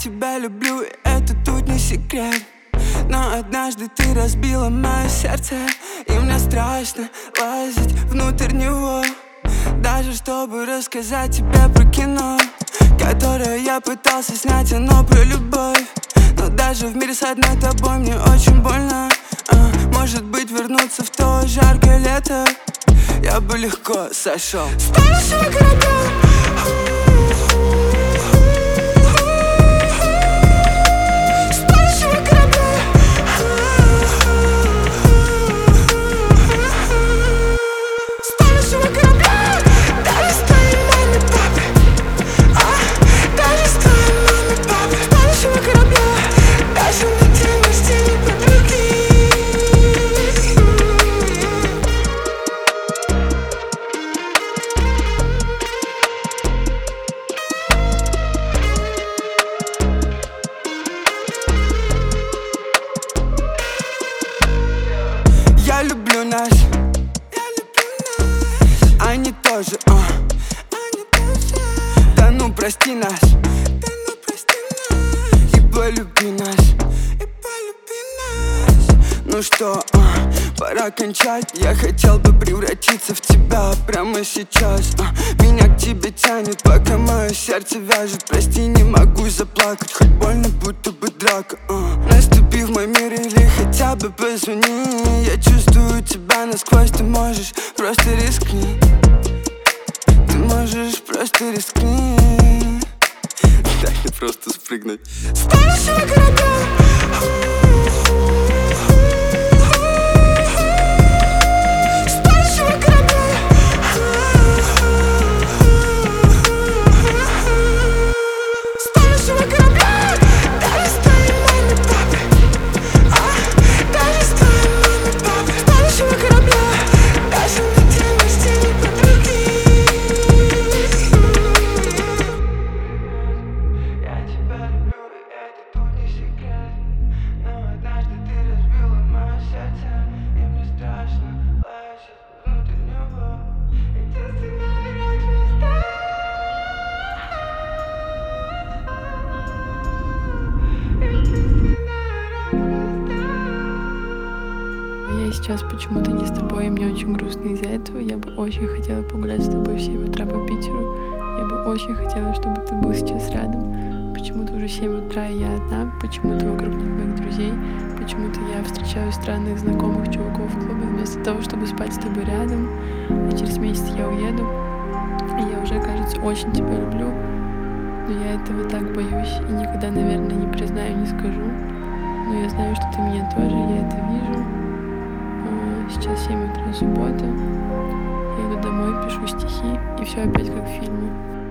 тебя люблю, и это тут не секрет. Но однажды ты разбила мое сердце, и мне страшно лазить внутрь него, даже чтобы рассказать тебе про кино, которое я пытался снять, оно про любовь. Но даже в мире с одной тобой мне очень больно. Может быть, вернуться в то жаркое лето я бы легко сошел с парусного корабля. Я люблю нас, они тоже, да ну прости нас, и полюби нас. Ну что, пора кончать. Я хотел бы превратиться в тебя прямо сейчас. Меня к тебе тянет, пока мое сердце вяжет. Прости, не могу заплакать, хоть больно, будто бы драка. Наступи в мой мир или хотя бы позвони. Я чувствую тебя насквозь, ты можешь, просто рискни. Ты можешь, просто рискни. Дай мне просто спрыгнуть с парусного корабля. Я сейчас почему-то не с тобой, и мне очень грустно из-за этого. Я бы очень хотела погулять с тобой в 7 утра по Питеру. Я бы очень хотела, чтобы ты был сейчас рядом. Почему-то уже 7 утра, и я одна. Почему-то вокруг нет моих друзей. Почему-то я встречаю странных знакомых чуваков в клубе, вместо того, чтобы спать с тобой рядом. А через месяц я уеду. И я уже, кажется, очень тебя люблю. Но я этого так боюсь и никогда, наверное, не признаю, не скажу. Но я знаю, что ты меня тоже, я это вижу. Сейчас 7 утра, суббота. Я иду домой, пишу стихи, и все опять как в фильме.